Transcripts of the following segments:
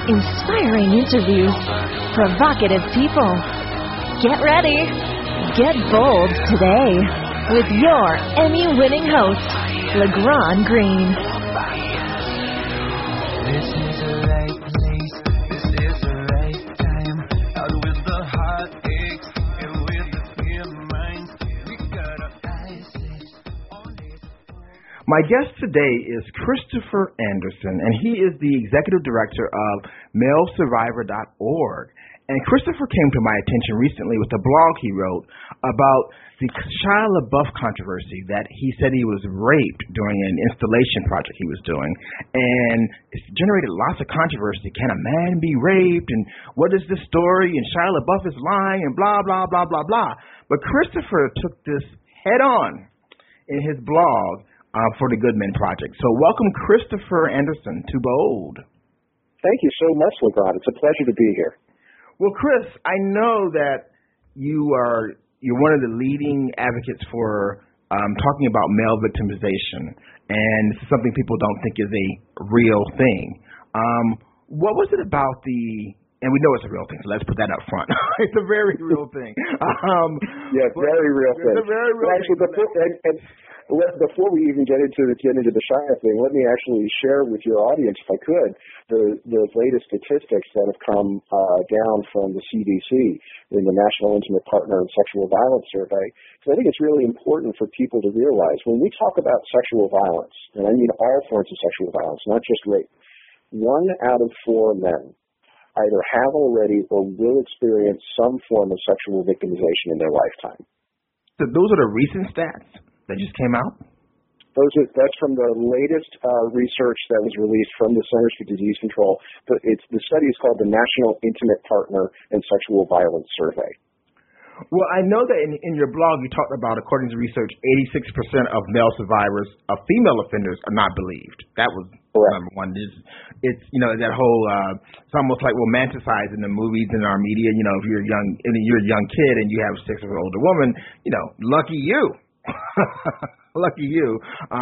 inspiring interviews, provocative people. Get ready. Get bold today with your Emmy-winning host, LeGrand Green. This is the right place. This is the right time. Out with the heartaches and with the clear minds. We got our eyes fixed on this. My guest today is Christopher Anderson, and he is the executive director of MaleSurvivor.org. And Christopher came to my attention recently with a blog he wrote about the Shia LaBeouf controversy that he said he was raped during an installation project he was doing. And it's generated lots of controversy. Can a man be raped? And what is this story? And Shia LaBeouf is lying and blah, blah, blah, blah, blah. But Christopher took this head on in his blog for the Good Men Project. So welcome, Christopher Anderson, to Bold. Thank you so much, LeGrand. It's a pleasure to be here. Well, Chris, I know that you're one of the leading advocates for talking about male victimization, and this is something people don't think is a real thing. What was it about and we know it's a real thing, so let's put that up front. It's a very real thing. Very real thing. It's a very real thing. Before we even get into the Shia thing, let me actually share with your audience, if I could, the latest statistics that have come down from the CDC in the National Intimate Partner and Sexual Violence Survey. Because I think it's really important for people to realize when we talk about sexual violence, and I mean all forms of sexual violence, not just rape, 1 out of 4 men either have already or will experience some form of sexual victimization in their lifetime. So those are the recent stats that just came out? That's from the latest research that was released from the Centers for Disease Control. The study is called the National Intimate Partner and Sexual Violence Survey. Well, I know that in your blog you talked about, according to research, 86% of male survivors of female offenders are not believed. That was number one. It's that whole it's almost like romanticized in the movies and our media. If you're a young kid and you have sex with an older woman, lucky you. Lucky you.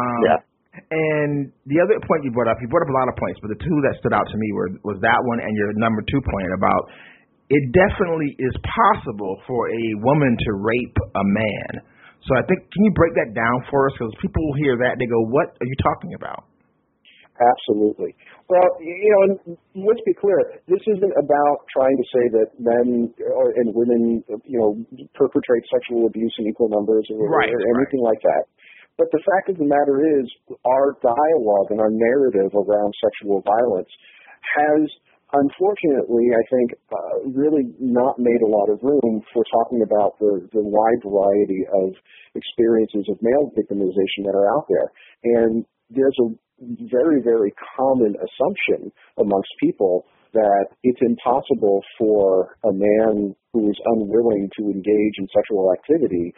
And the other point you brought up a lot of points, but the two that stood out to me was that one and your number 2 point about it definitely is possible for a woman to rape a man. So I think, can you break that down for us? Because people hear that, they go, what are you talking about? Absolutely. Well, and let's be clear. This isn't about trying to say that men and women, perpetrate sexual abuse in equal numbers or anything like that. But the fact of the matter is, our dialogue and our narrative around sexual violence has, unfortunately, I think, really not made a lot of room for talking about the wide variety of experiences of male victimization that are out there. And there's a very, very common assumption amongst people that it's impossible for a man who is unwilling to engage in sexual activity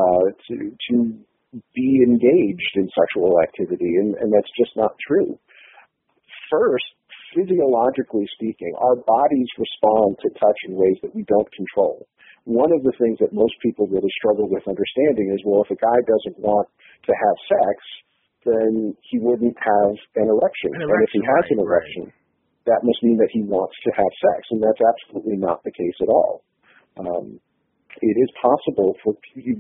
to be engaged in sexual activity, and that's just not true. First, physiologically speaking, our bodies respond to touch in ways that we don't control. One of the things that most people really struggle with understanding is, well, if a guy doesn't want to have sex, then he wouldn't have an erection. And if he has an erection, that must mean that he wants to have sex, and that's absolutely not the case at all. It is possible for,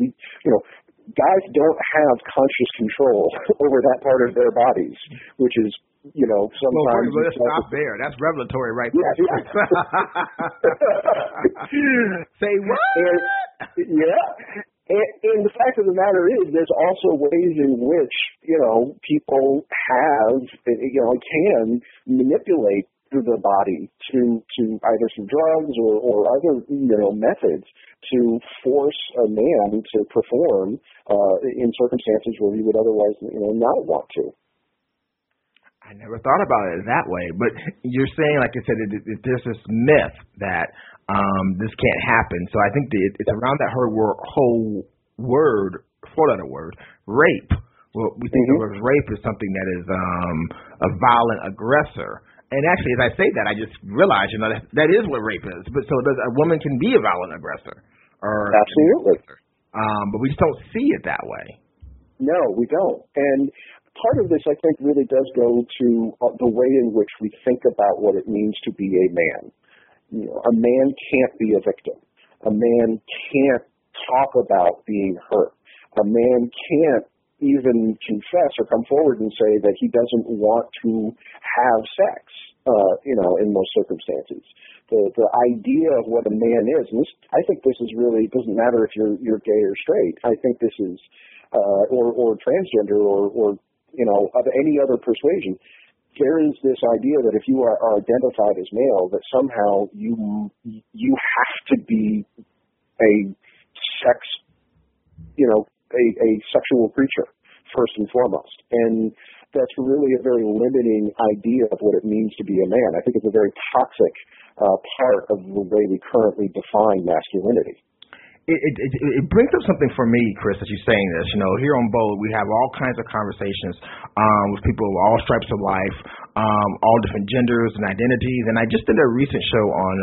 guys don't have conscious control over that part of their bodies, which is, sometimes... Well, let's stop there. That's revelatory right there. Yeah. Say what? And the fact of the matter is, there's also ways in which, people have, can manipulate the body to either through drugs or other, methods to force a man to perform in circumstances where he would otherwise, not want to. I never thought about it that way, but you're saying, like I said, there's this myth that this can't happen. So I think it's around that whole word, 4-letter word, rape. Well, we think of rape as something that is a violent aggressor. And actually, as I say that, I just realize, that is what rape is. But so a woman can be a violent aggressor. Absolutely. But we just don't see it that way. No, we don't. And part of this, I think, really does go to the way in which we think about what it means to be a man. You know, a man can't be a victim. A man can't talk about being hurt. A man can't even confess or come forward and say that he doesn't want to have sex, in most circumstances. The idea of what a man is, and this, I think this is really, it doesn't matter if you're gay or straight. I think this is, or transgender or of any other persuasion. There is this idea that if you are identified as male, that somehow you have to be a sex, a sexual creature first and foremost. And that's really a very limiting idea of what it means to be a man. I think it's a very toxic part of the way we currently define masculinity. It brings up something for me, Chris, as you're saying this. Here on Bold, we have all kinds of conversations with people of all stripes of life, all different genders and identities. And I just did a recent show on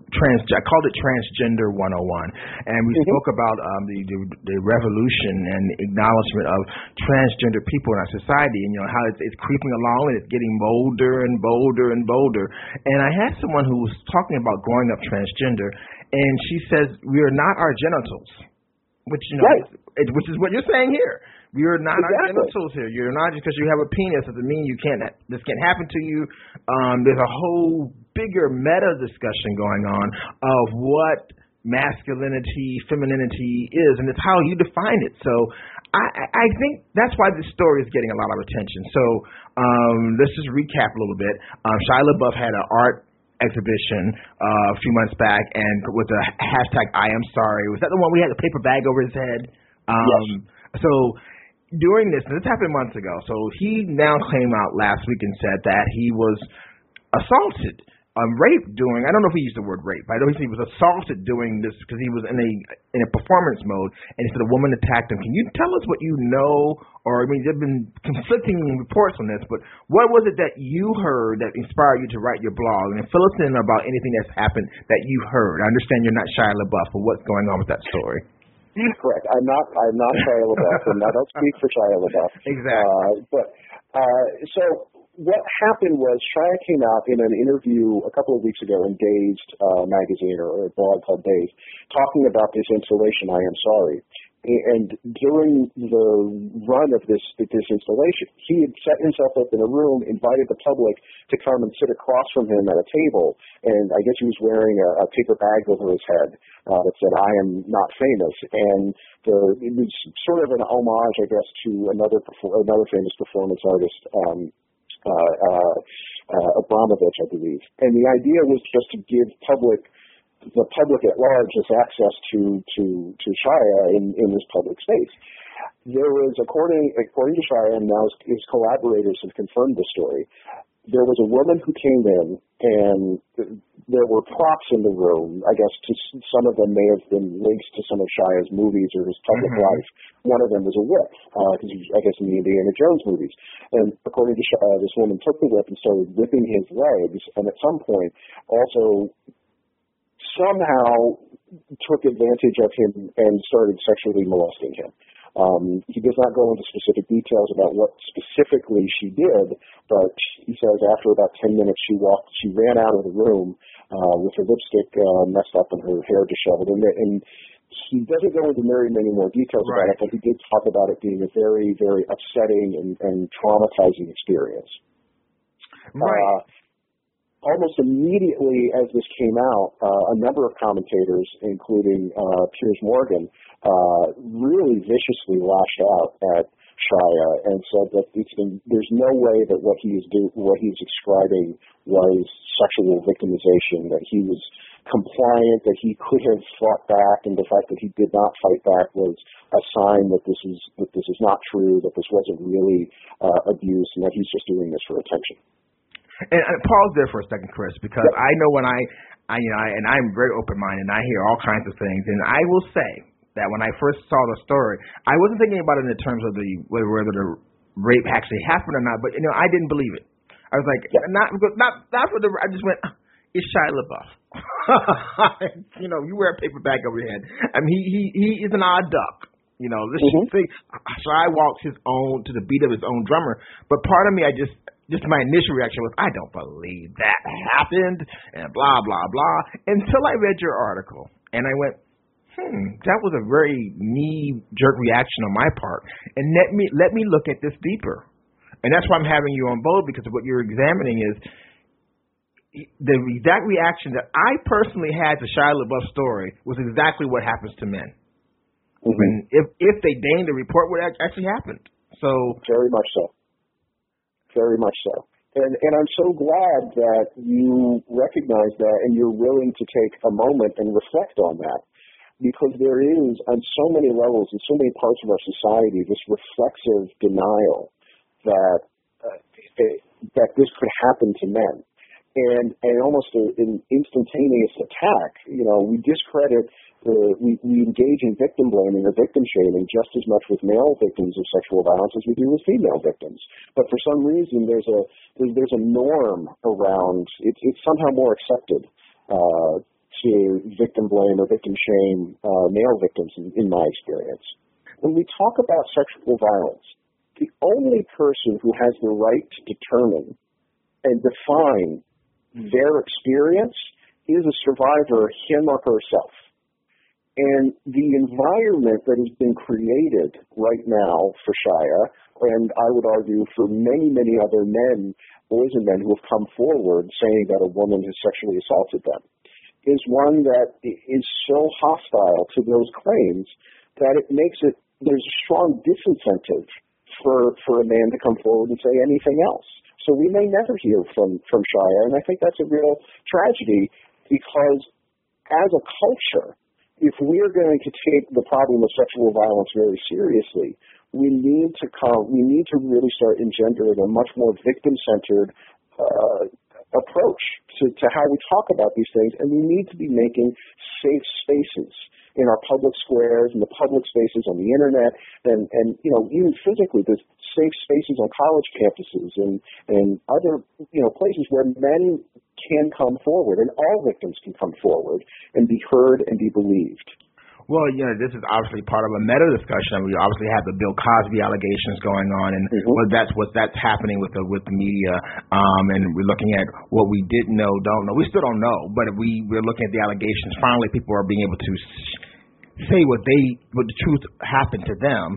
I called it Transgender 101, and we spoke about the revolution and acknowledgement of transgender people in our society, and how it's creeping along and it's getting bolder and bolder and bolder. And I had someone who was talking about growing up transgender. And she says, we are not our genitals, which, right. Which is what you're saying here. We are not exactly. our genitals here. You're not, just because you have a penis doesn't mean this can't happen to you. There's a whole bigger meta discussion going on of what masculinity, femininity is, and it's how you define it. So I think that's why this story is getting a lot of attention. So let's just recap a little bit. Shia LaBeouf had an art exhibition a few months back, and with the hashtag I am sorry. Was that the one we had the paper bag over his head? Yes. So during this happened months ago, so he now came out last week and said that he was assaulted, raped during, I don't know if he used the word rape, but I know he was assaulted doing this because he was in a performance mode, and he said a woman attacked him. Can you tell us what you know, or there have been conflicting reports on this, but what was it that you heard that inspired you to write your blog? And fill us in about anything that's happened that you heard. I understand you're not Shia LaBeouf, but what's going on with that story? Correct. I'm not Shia LaBeouf, and I don't speak for Shia LaBeouf. Exactly. So what happened was Shia came out in an interview a couple of weeks ago in Dazed magazine, or a blog called Dazed, talking about this installation, I Am Sorry. And during the run of this installation, he had set himself up in a room, invited the public to come and sit across from him at a table, and I guess he was wearing a paper bag over his head that said, I am not famous. And it was sort of an homage, I guess, to another famous performance artist, Abramovich, I believe. And the idea was just to give the public at large has access to Shia in this public space. There was, according to Shia, and now his collaborators have confirmed the story, there was a woman who came in, and there were props in the room. I guess some of them may have been links to some of Shia's movies or his public life. One of them was a whip, because I guess in the Indiana Jones movies. And according to Shia, this woman took the whip and started whipping his legs, and at some point also somehow took advantage of him and started sexually molesting him. He does not go into specific details about what specifically she did, but he says after about 10 minutes she ran out of the room with her lipstick messed up and her hair disheveled. And he doesn't go into very many more details about it, but he did talk about it being a very, very upsetting and traumatizing experience. Right. Almost immediately as this came out, a number of commentators, including Piers Morgan, really viciously lashed out at Shia and said that there's no way that what he was describing was sexual victimization, that he was compliant, that he could have fought back, and the fact that he did not fight back was a sign that this is not true, that this wasn't really abuse, and that he's just doing this for attention. And pause there for a second, Chris, because I know when and I'm very open-minded, and I hear all kinds of things, and I will say that when I first saw the story, I wasn't thinking about it in terms of whether the rape actually happened or not, but I didn't believe it. I was like, not for the. I just went, it's Shia LaBeouf. You wear a paper bag over your head. I mean, he is an odd duck. You know, this thing. Shai walks his own to the beat of his own drummer. But part of me, just my initial reaction was, I don't believe that happened, and blah blah blah. Until I read your article, and I went, that was a very knee-jerk reaction on my part. And let me look at this deeper. And that's why I'm having you on board, because what you're examining is the exact reaction that I personally had to Shia LaBeouf's story was exactly what happens to men. When if they deign to report what actually happened. So very much so. Very much so. And I'm so glad that you recognize that and you're willing to take a moment and reflect on that. Because there is, on so many levels, in so many parts of our society, this reflexive denial that this could happen to men. And almost an instantaneous attack. You know, we discredit, we engage in victim blaming or victim shaming just as much with male victims of sexual violence as we do with female victims. But for some reason, there's a norm around. It's somehow more accepted to victim blame or victim shame male victims, in my experience. When we talk about sexual violence, the only person who has the right to determine and define their experience is a survivor, him or herself. And the environment that has been created right now for Shia, and I would argue for many, many other men, boys and men who have come forward saying that a woman has sexually assaulted them, is one that is so hostile to those claims that there's a strong disincentive for a man to come forward and say anything else. So we may never hear from Shia, and I think that's a real tragedy, because as a culture, if we are going to take the problem of sexual violence very seriously, we need to really start engendering a much more victim-centered approach to how we talk about these things, and we need to be making safe spaces in our public squares and the public spaces on the internet, and even physically, there's safe spaces on college campuses and other places where men can come forward, and all victims can come forward and be heard and be believed. Well, this is obviously part of a meta discussion. We obviously have the Bill Cosby allegations going on, and that's happening with the media. And we're looking at what we didn't know, don't know. We still don't know, but we're looking at the allegations. Finally, people are being able to say what the truth happened to them,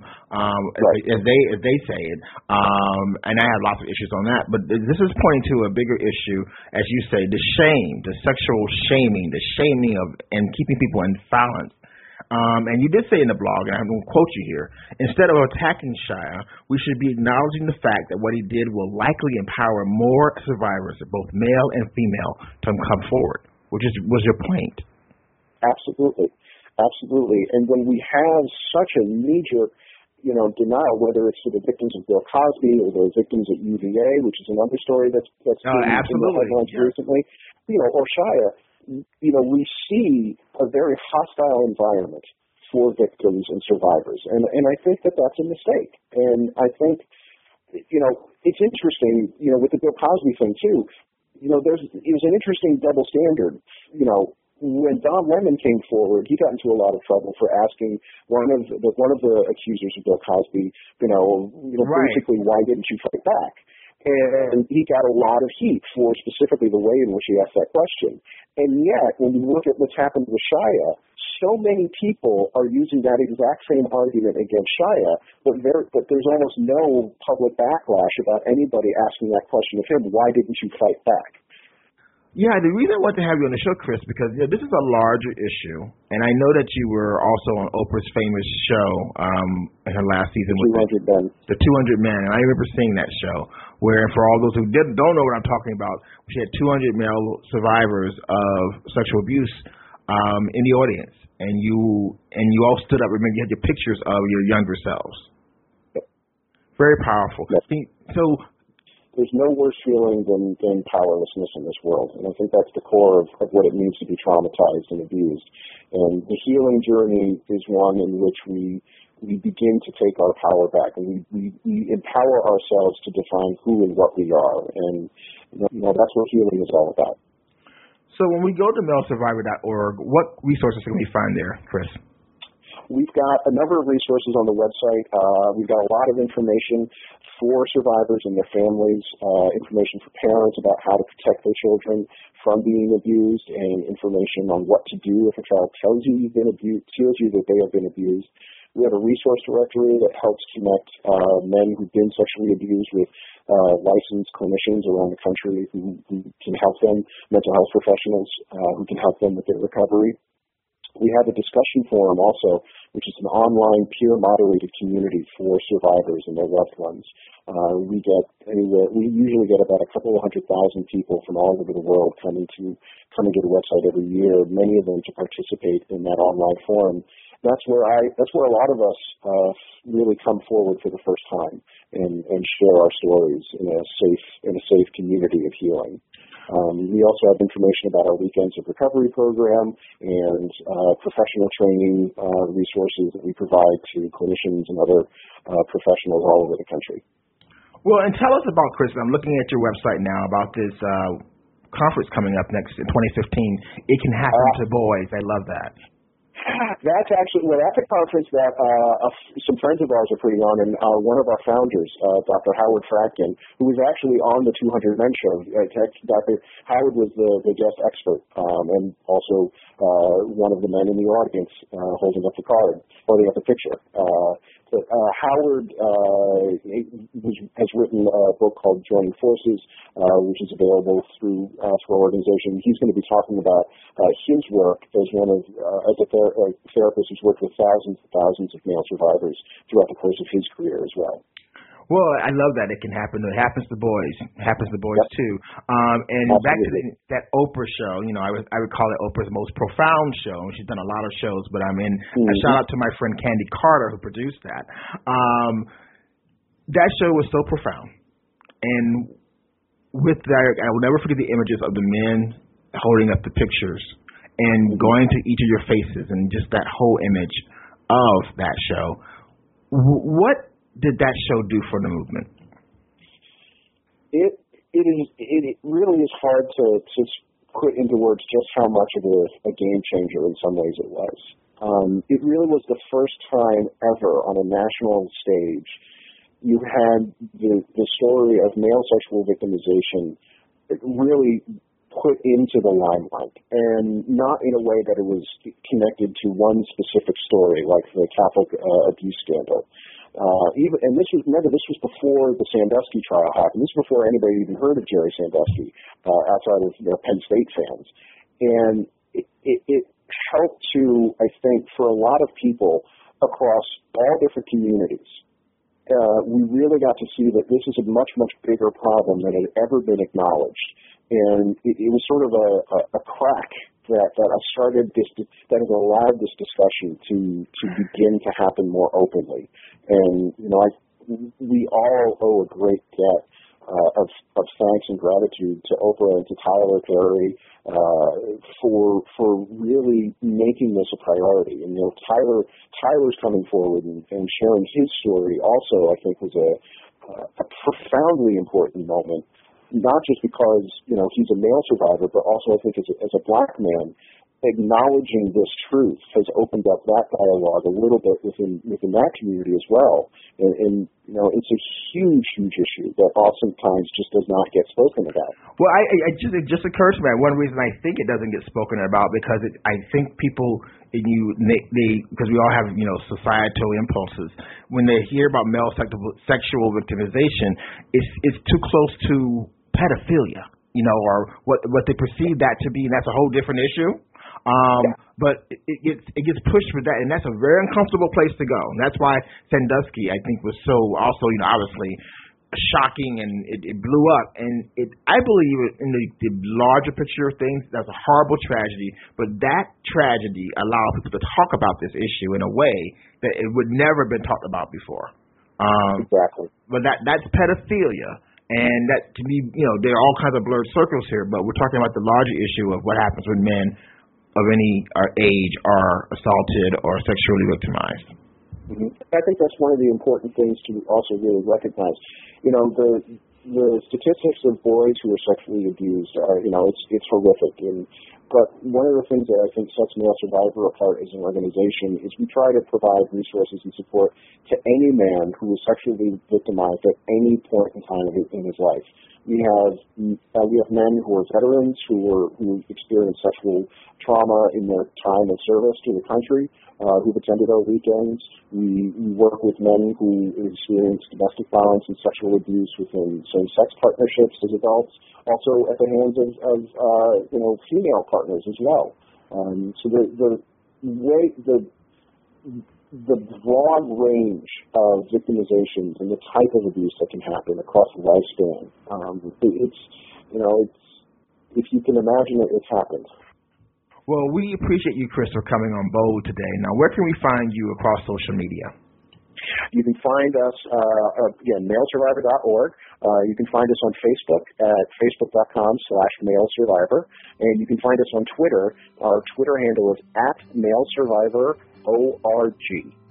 as they say it. And I have lots of issues on that. But this is pointing to a bigger issue, as you say, the shame, the sexual shaming, the shaming of and keeping people in silence. And you did say in the blog, and I'm going to quote you here, instead of attacking Shia, we should be acknowledging the fact that what he did will likely empower more survivors, both male and female, to come forward, which was your point. Absolutely. Absolutely. And when we have such a knee-jerk, denial, whether it's for the victims of Bill Cosby or the victims at UVA, which is another story that's been in the headlines recently, or Shia, we see a very hostile environment for victims and survivors. And I think that that's a mistake. And I think, it's interesting, with the Bill Cosby thing too, it was an interesting double standard. When Don Lemon came forward, he got into a lot of trouble for asking one of the accusers of Bill Cosby, basically, why didn't you fight back? And he got a lot of heat for specifically the way in which he asked that question. And yet, when you look at what's happened with Shia, so many people are using that exact same argument against Shia, but there's almost no public backlash about anybody asking that question of him, why didn't you fight back? Yeah, the reason I want to have you on the show, Chris, because this is a larger issue, and I know that you were also on Oprah's famous show in her last season with the 200 Men, and I remember seeing that show, where for all those who don't know what I'm talking about, she had 200 male survivors of sexual abuse in the audience, and you all stood up. Remember, you had your pictures of your younger selves. Very powerful. So there's no worse feeling than powerlessness in this world. And I think that's the core of what it means to be traumatized and abused. And the healing journey is one in which we begin to take our power back, and we empower ourselves to define who and what we are. And that's what healing is all about. So when we go to malesurvivor.org, what resources can we find there, Chris? We've got a number of resources on the website. We've got a lot of information for survivors and their families, information for parents about how to protect their children from being abused, and information on what to do if a child tells you you've been abused, tells you that they have been abused. We have a resource directory that helps connect men who've been sexually abused with licensed clinicians around the country who can help them, mental health professionals who can help them with their recovery. We have a discussion forum also, which is an online peer-moderated community for survivors and their loved ones. We usually get about a couple of 100,000 people from all over the world coming to the website every year, many of them to participate in that online forum. That's where a lot of us really come forward for the first time and share our stories in a safe community of healing. We also have information about our Weekends of Recovery program and professional training resources that we provide to clinicians and other professionals all over the country. Well, and tell us about, Chris, I'm looking at your website now about this conference coming up next in 2015. It Can Happen to Boys. I love that. That's a conference that some friends of ours are putting on, and one of our founders, Dr. Howard Fradkin, who was actually on the 200 Men Show. Dr. Howard was the guest expert, and also one of the men in the audience holding up the picture. Howard has written a book called Joining Forces, which is available through our organization. He's going to be talking about his work as as a therapist who's worked with thousands and thousands of male survivors throughout the course of his career as well. Well, I love that it can happen. It happens to boys. It happens to boys, yep. too. And Absolutely. Back to that Oprah show, I would call it Oprah's most profound show. She's done a lot of shows, but a shout out to my friend Candy Carter who produced that. That show was so profound. And with that, I will never forget the images of the men holding up the pictures and going to each of your faces and just that whole image of that show. What did that show do for the movement? It really is hard to put into words just how much of a game changer in some ways it was. It really was the first time ever on a national stage you had the story of male sexual victimization really put into the limelight, and not in a way that it was connected to one specific story like the Catholic abuse scandal. This was before the Sandusky trial happened. This was before anybody even heard of Jerry Sandusky outside of Penn State fans. And it helped to, I think, for a lot of people across all different communities, we really got to see that this is a much, much bigger problem than had ever been acknowledged. And it was sort of a crack that has allowed this discussion to begin to happen more openly. And we all owe a great debt of thanks and gratitude to Oprah and to Tyler Perry for really making this a priority. And Tyler's coming forward and sharing his story also, I think, was a profoundly important moment. Not just because he's a male survivor, but also I think as a black man, acknowledging this truth has opened up that dialogue a little bit within that community as well. And it's a huge issue that oftentimes just does not get spoken about. Well, it just occurs to me. One reason I think it doesn't get spoken about because I think people because we all have societal impulses. When they hear about male sexual victimization, it's too close to pedophilia, or what they perceive that to be, and that's a whole different issue. But it gets pushed for that, and that's a very uncomfortable place to go. And that's why Sandusky, I think, was so also, obviously shocking, and it blew up. And I believe in the larger picture of things, that's a horrible tragedy. But that tragedy allowed people to talk about this issue in a way that it would never have been talked about before. Exactly. But that's pedophilia. And that, to me, there are all kinds of blurred circles here, but we're talking about the larger issue of what happens when men of any age are assaulted or sexually victimized. Mm-hmm. I think that's one of the important things to also really recognize. The statistics of boys who are sexually abused are, it's horrific. And But one of the things that I think sets Male Survivor apart as an organization is we try to provide resources and support to any man who is sexually victimized at any point in time in his life. We have men who are veterans who experienced sexual trauma in their time of service to the country, who've attended our weekends. We work with men who experience domestic violence and sexual abuse within same-sex partnerships as adults, also at the hands of female partners as well. So the broad range of victimizations and the type of abuse that can happen across the lifespan, if you can imagine it, it's happened. Well, we appreciate you, Chris, for coming on Bold today. Now, where can we find you across social media? You can find us, again, malesurvivor.org. You can find us on Facebook at facebook.com/malesurvivor. And you can find us on Twitter. Our Twitter handle is @malesurvivororg.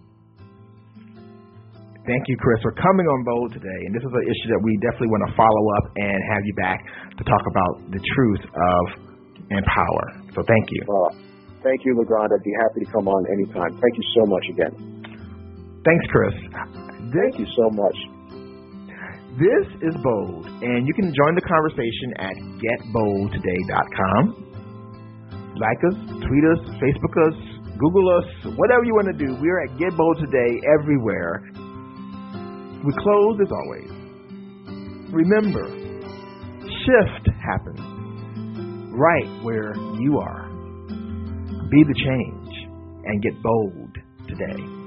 Thank you, Chris, for coming on Bold today. And this is an issue that we definitely want to follow up and have you back to talk about the truth of Empower. So thank you. Thank you, LeGrand. I'd be happy to come on anytime. Thank you so much again. Thanks, Chris. Thank you so much. This is Bold, and you can join the conversation at getboldtoday.com. Like us, tweet us, Facebook us, Google us, whatever you want to do. We're at Get Bold Today everywhere. We close as always. Remember, shift happens right where you are. Be the change and get bold today.